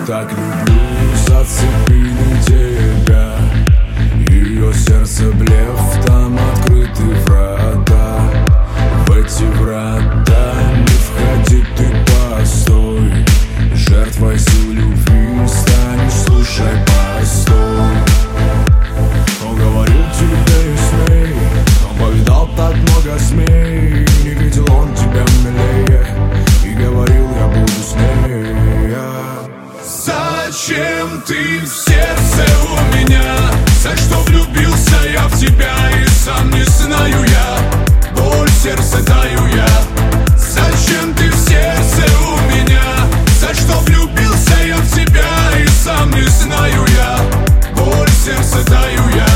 так люблю, зацепили тебя. Ее сердце блеф, там открыты врата. В эти врата не входи, ты постой. Жертвой сил любви станешь, слушай, постой. Он говорил тебе и смей, он повидал так много змей. Не видел он тебя милее и говорил, я буду с ней. Зачем ты в сердце у меня? За что влюбился я в тебя и сам не знаю я. Боль в сердце даю я. Зачем ты в сердце у меня? За что влюбился я в тебя и сам не знаю я. Боль в сердце даю я.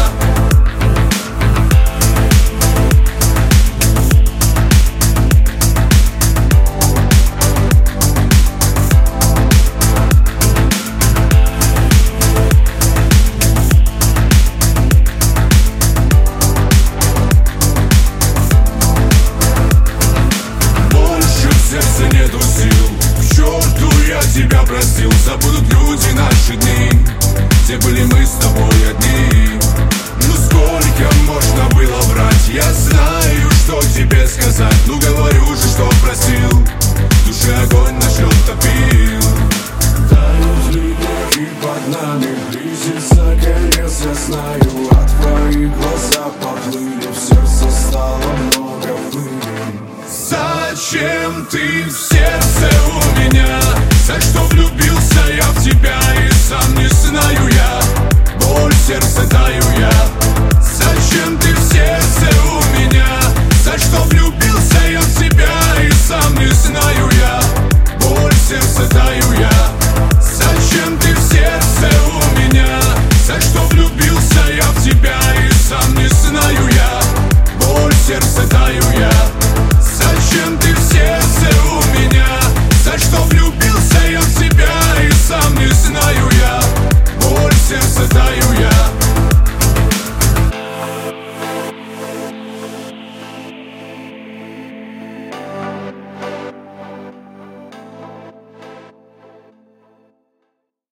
Нету сил, к черту я тебя простил. Забудут люди наши дни, где были мы с тобой одни. Ну сколько можно было врать? Я знаю, что тебе сказать. Ну говорю же, что простил. В душе огонь наш лед топил. Тают реки под нами, близится конец, я знаю. А твои глаза поплыли, в сердце стало много пыли. Зачем ты в сердце